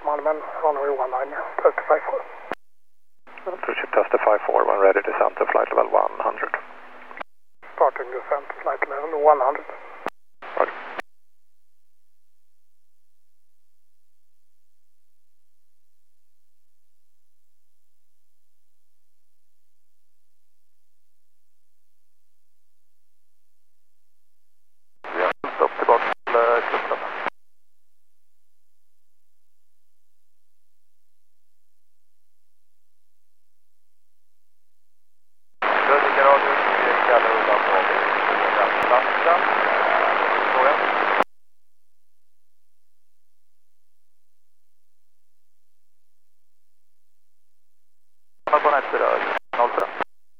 Malmen, runway 19, Delta 54. Approaching Delta 54 when ready to descend to flight level 100. Starting descent, flight level 100. Roger. Stopp tillbaka till klubben. Rödvika radio, Kalle Ulla på platsen. Fråga. På nästa rör, 03.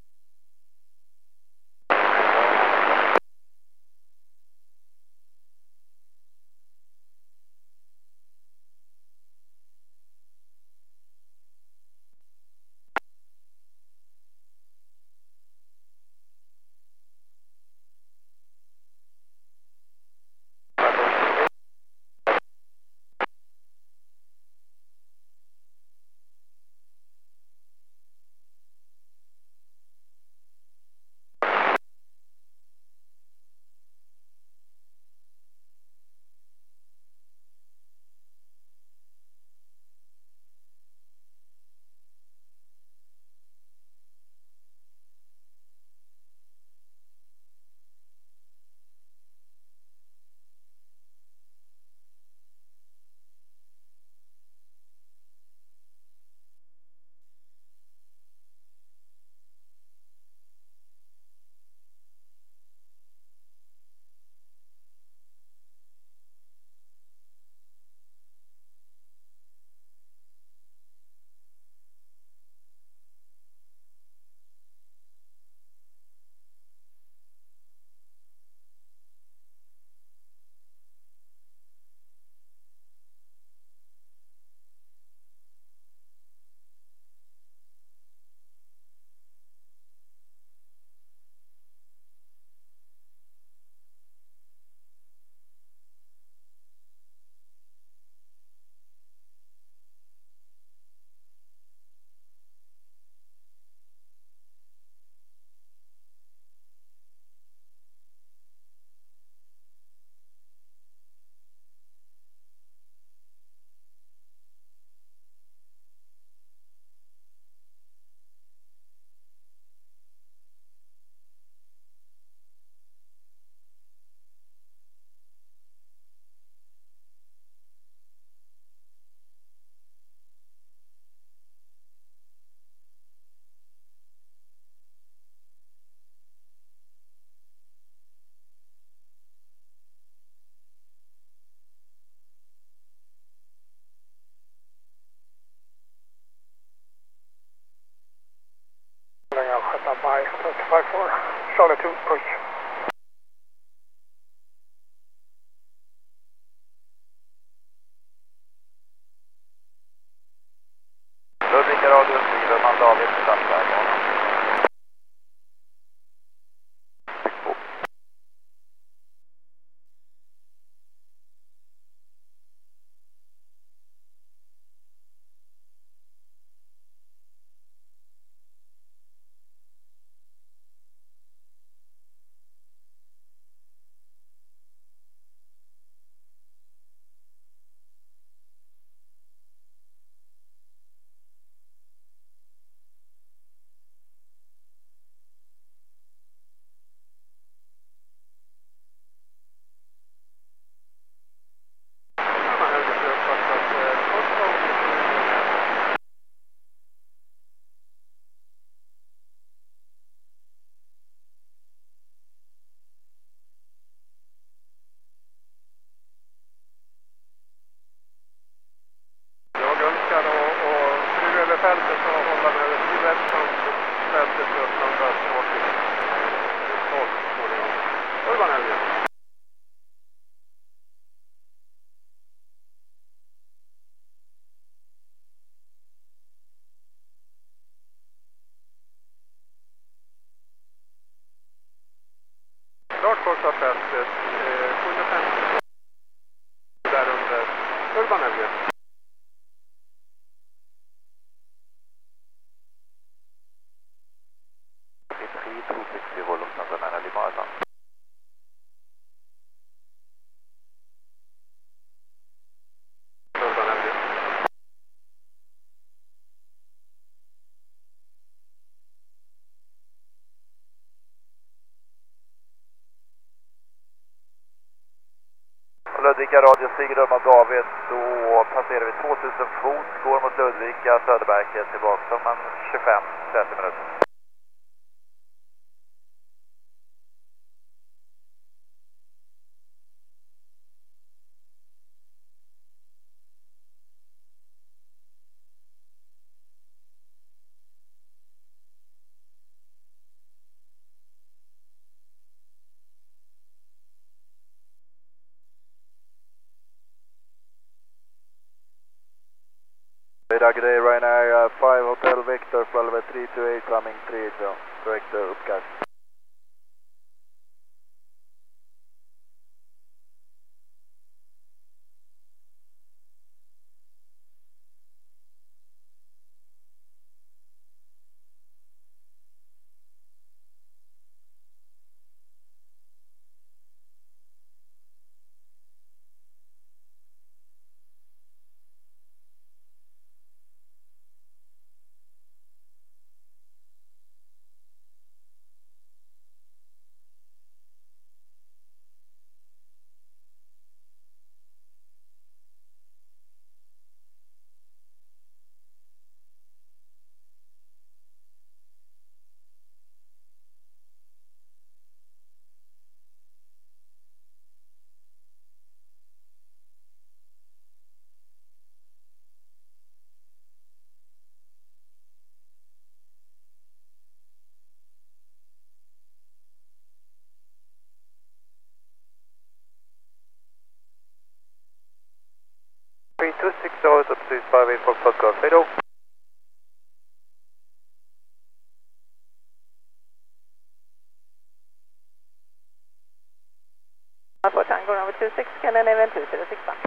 By 354, Charlie 2, push. Rödvika radio, Sigurd David, Stadsberg. Fältet och hålla med huvudet från fältet utanför sporten. Urban Elgin. Klart första fältet, 750 där under Urban Elgin. Ludvika radio, Stigrum David, då passerar vi 2000 fot, går mot Ludvika, Söderberget, tillbaka om en 25-30 minuter. Good day, Ryanair 5 Hotel Victor, flight level 328, coming 30, correct uppkast. Up to 584 Footguard, Fido. For Tango number 26, Canon event 2061.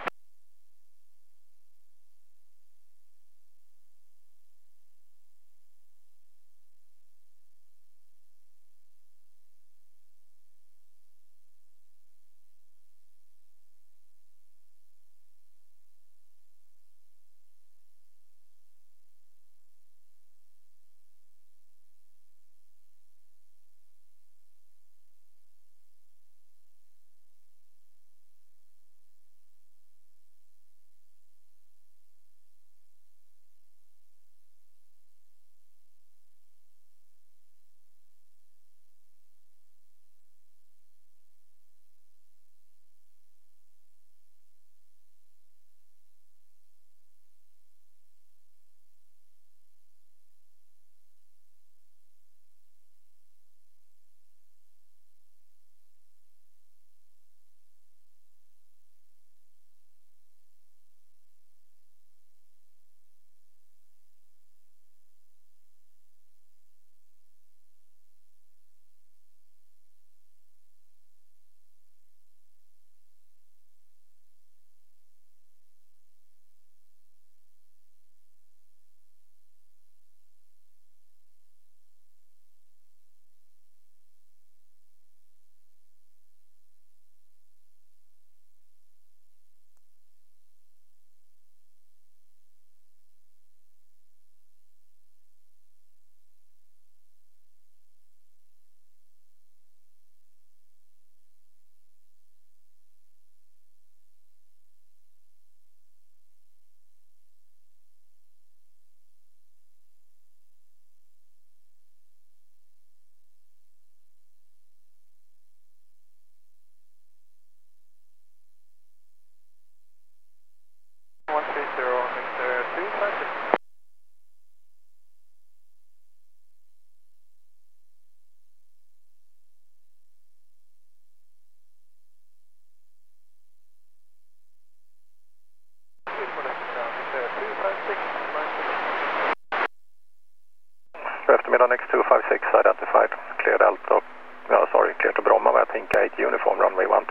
Eftermiddag X256 identified, cleared Delta, clear to Bromma med Pink 8 uniform runway 12.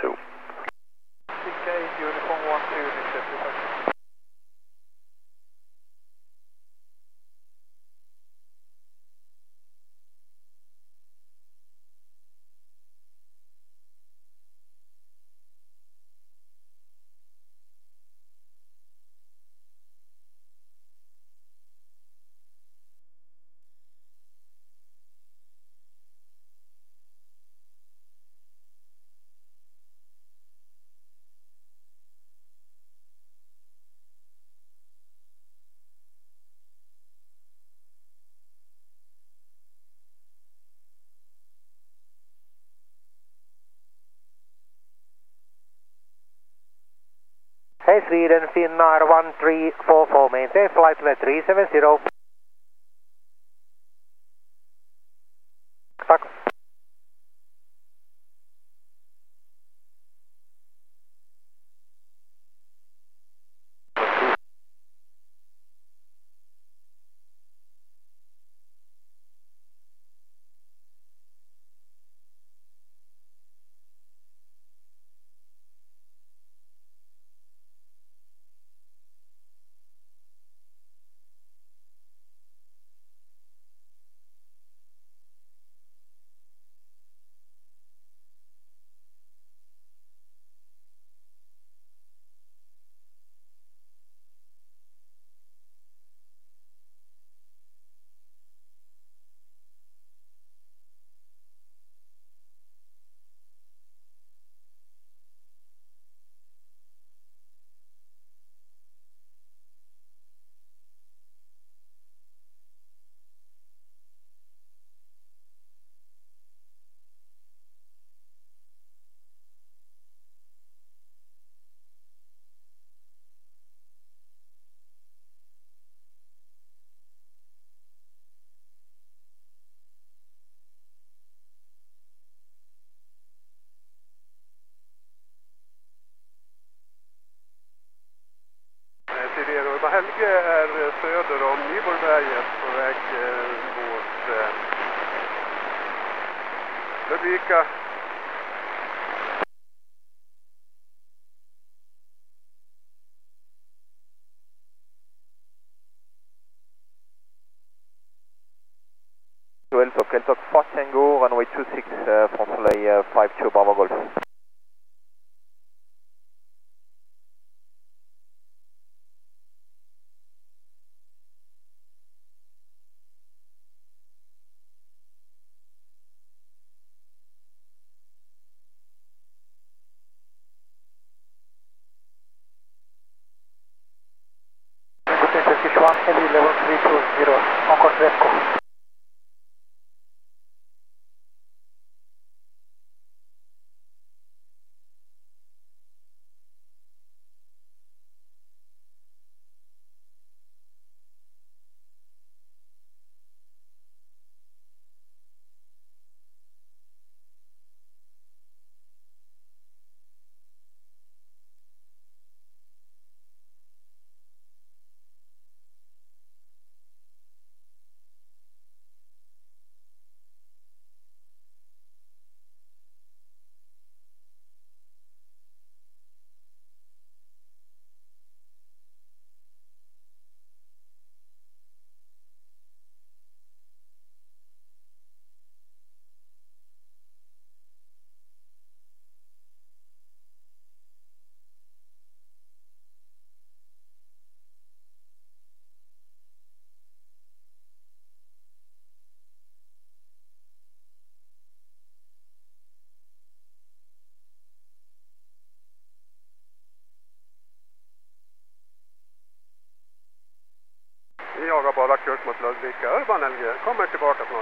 Pink 8 uniform 12, Nick 75. Sky Sweden, Finnair 1344, maintain flight level 370. Tack. Urban Helge är söder om Nyborgberget på väg mot Ludvika. Keltok Tango, runway 26, front soleil 52 Bravo Golf. Heavy level 320, Concord Westco. Vi jagar bara kurs mot Ludvika. Urban Helge kommer tillbaka snart.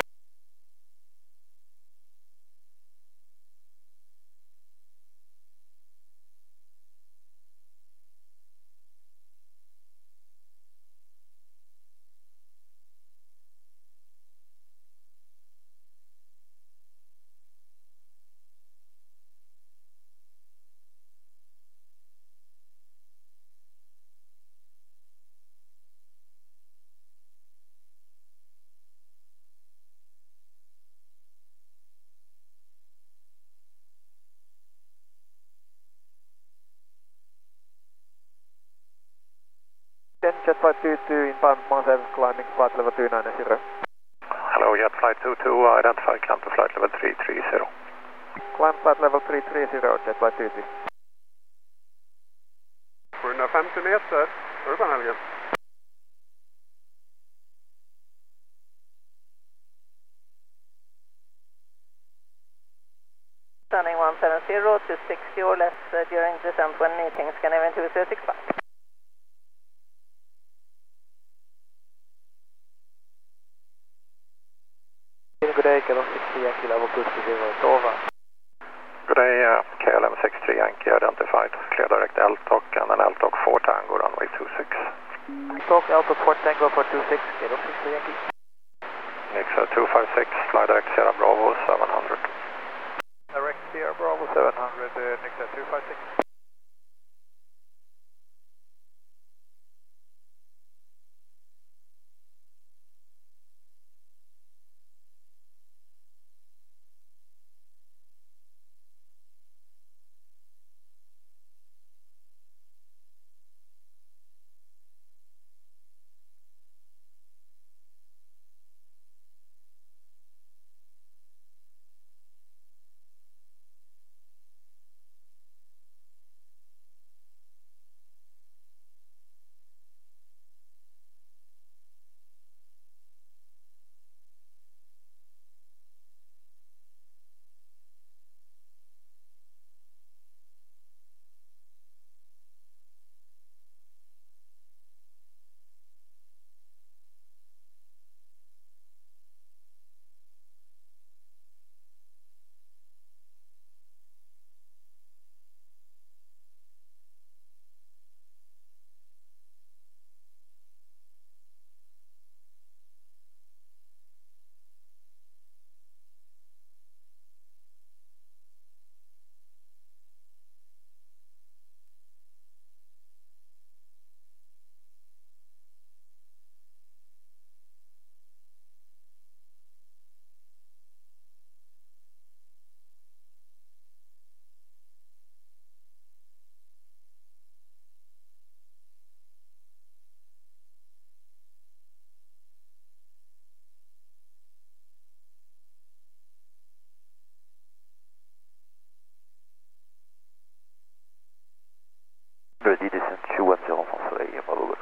Jet Flight 22 inbound Mansev, climbing flight level 290. Hello, Jet Flight 22, identify climb to flight level 330. Climb flight level 330, Jet Flight 22. 750 meter, Urban Helge. Standing 170 to 60 or less during descent when meeting Scandinavian 2065. Good day, Kilo 60 Yankee level 230, over. Good day, KLM 63 Yankee identified. Clear direct LTOC and then LTOC 4 Tango runway 26. Talk Alto 4 Tango for 26, Kilo 63 Yankee. Nixon 256, fly direct Sierra Bravo 700. Direct Sierra Bravo 700, Nixon 256. Ready descent 210 från Sverige, Malou.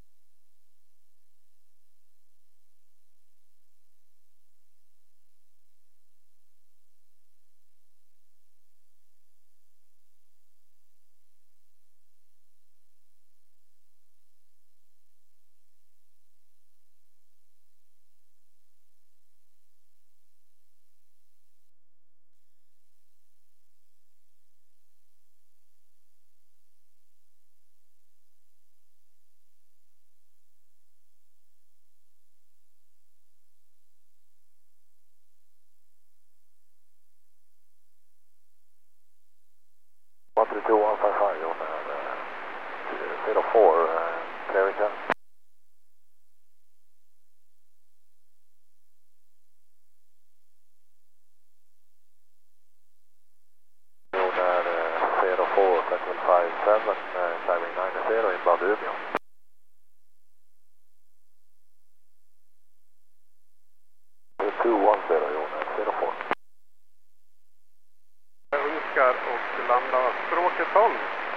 Vinkar och landar stråket 12.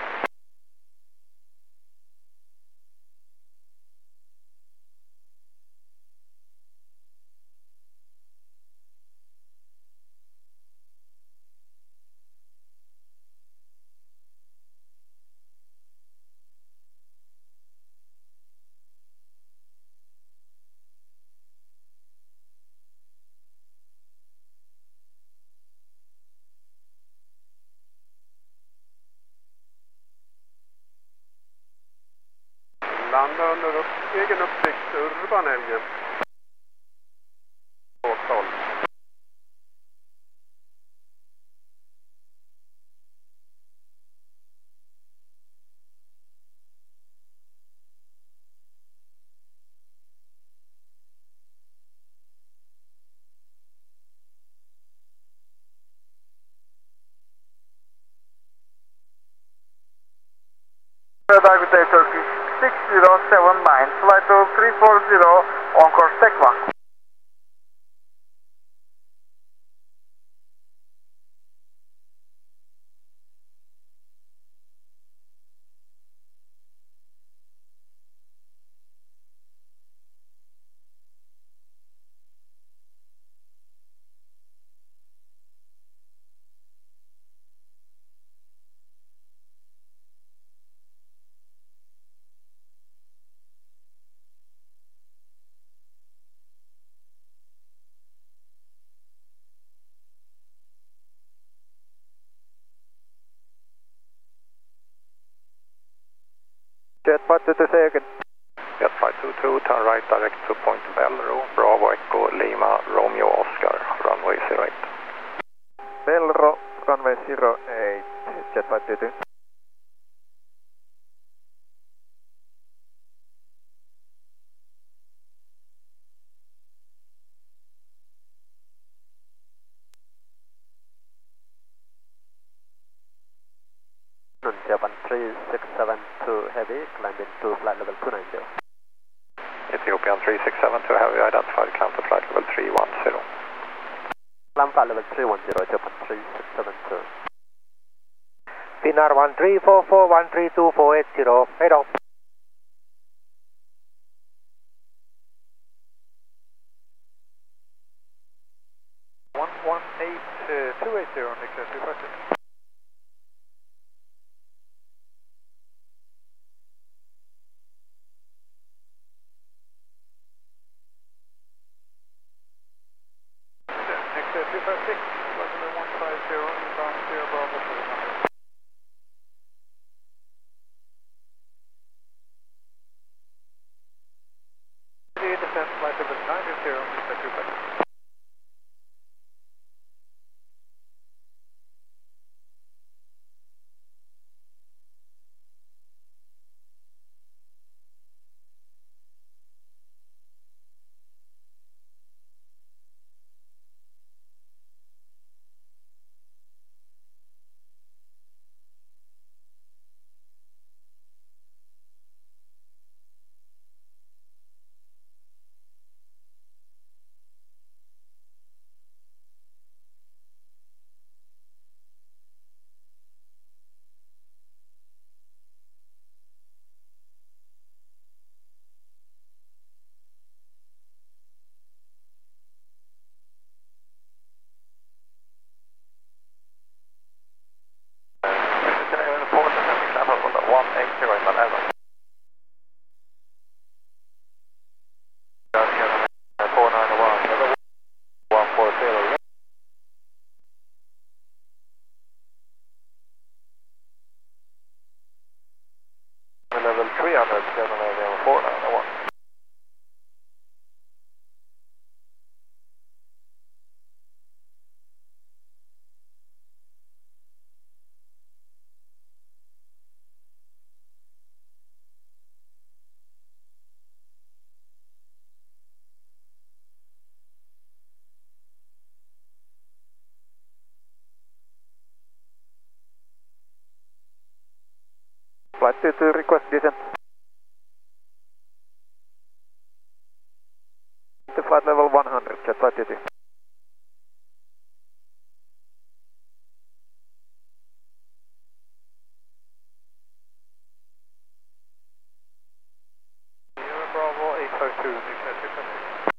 Landa under egen uppsikt, Urbanälgen. 12. Dagoday Turkish 6079, flight to 340 on course Tekva. Flight 22, say again. Jet Flight 22, turn right direct to Point Belro, Bravo Echo Lima, Romeo Oscar, runway 08. Belro, runway 08, Jet Flight 22. Japan 3672 heavy, climbing to flight level 290. Ethiopian 3672 heavy, identified, climb to flight level 310. Climb flight level 310, Japan 3672. Finnair 1344 head off. 118280, Nick 256. Next 256, flight level 150, inbound 0 Bravo 700. Descent flight level 90, Mr. 256. Level 300, Scandinavian 491. Flight 22, request descent. To flight level 100, Jet Flight 22. Bravo 852, Nick 256.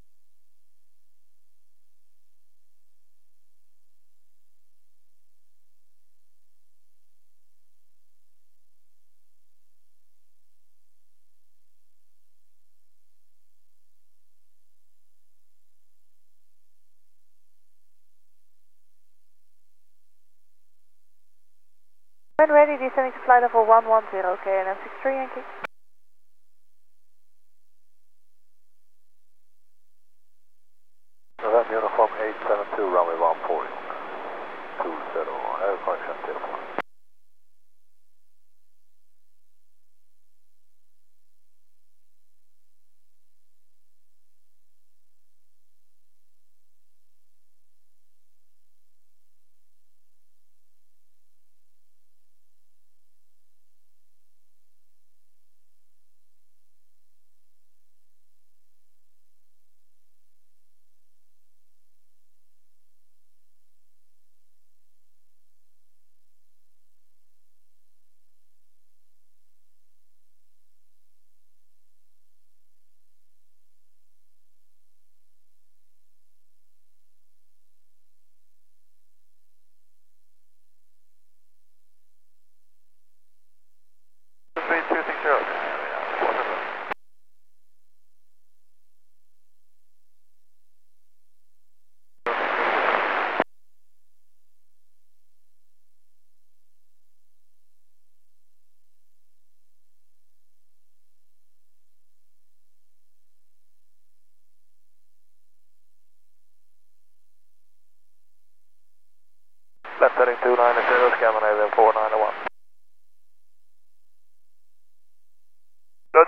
When ready, descending to flight level 110, KLM 63, Yankee. November Uniform 872, runway 140. 20, air connection telephone.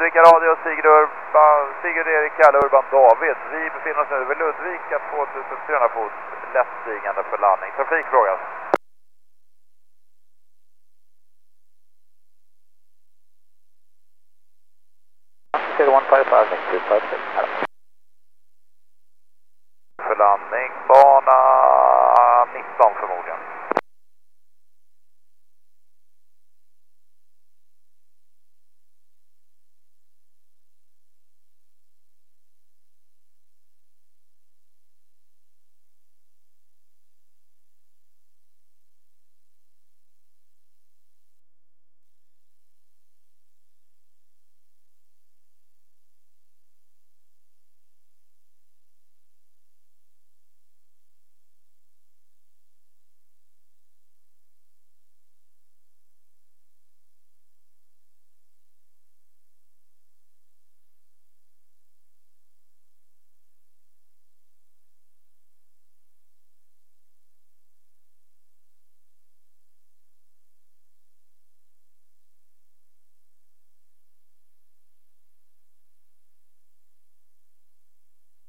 Ludvika Radio, Sigurd Erik Kalle Urban David. Vi befinner oss nu vid Ludvika, 2400 fot, lättstigande för landning. Trafikfråga. För landning, bana 19 förmodligen.